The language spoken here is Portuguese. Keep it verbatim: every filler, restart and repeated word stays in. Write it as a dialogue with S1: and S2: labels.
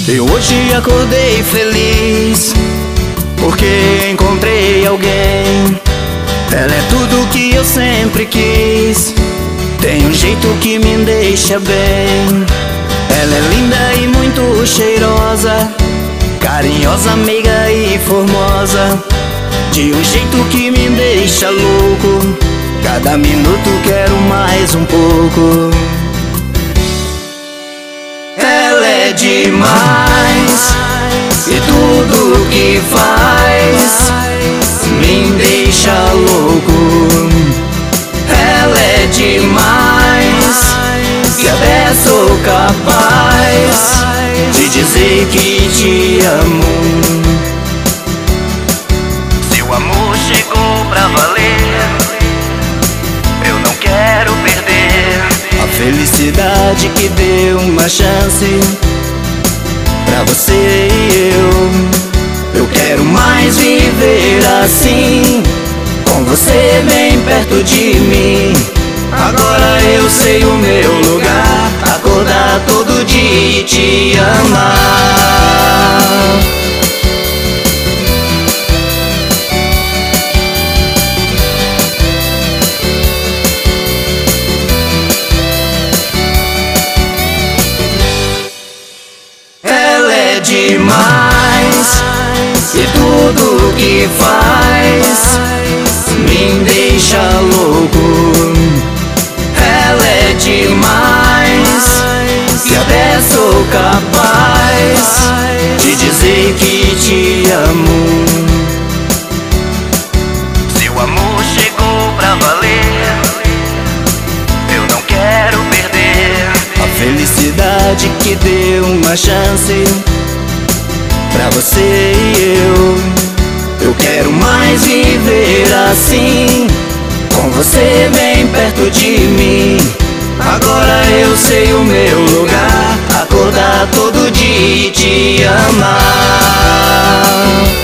S1: Eu hoje acordei feliz, porque encontrei alguém. Ela é tudo que eu sempre quis, tem um jeito que me deixa bem. Ela é linda e muito cheirosa, carinhosa, meiga e formosa, de um jeito que me deixa louco. Cada minuto quero mais um pouco. Ela é demais, e tudo que faz me deixa louco. Ela é demais, e até sou capaz de dizer que te amo. Seu amor chegou pra valer, eu não quero perder a felicidade que deu uma chance pra você e eu. Eu quero mais viver assim, com você bem perto de mim. Agora eu sei o meu lugar, acordar todo dia e te amar. Ela é demais, e tudo que faz me deixa louco. Ela é demais, e até sou capaz de dizer que te amo. Seu amor chegou pra valer, eu não quero perder a felicidade que deu uma chance pra você e eu. Eu quero mais viver assim, com você bem perto de mim. Agora eu sei o meu lugar, acordar todo dia e te amar.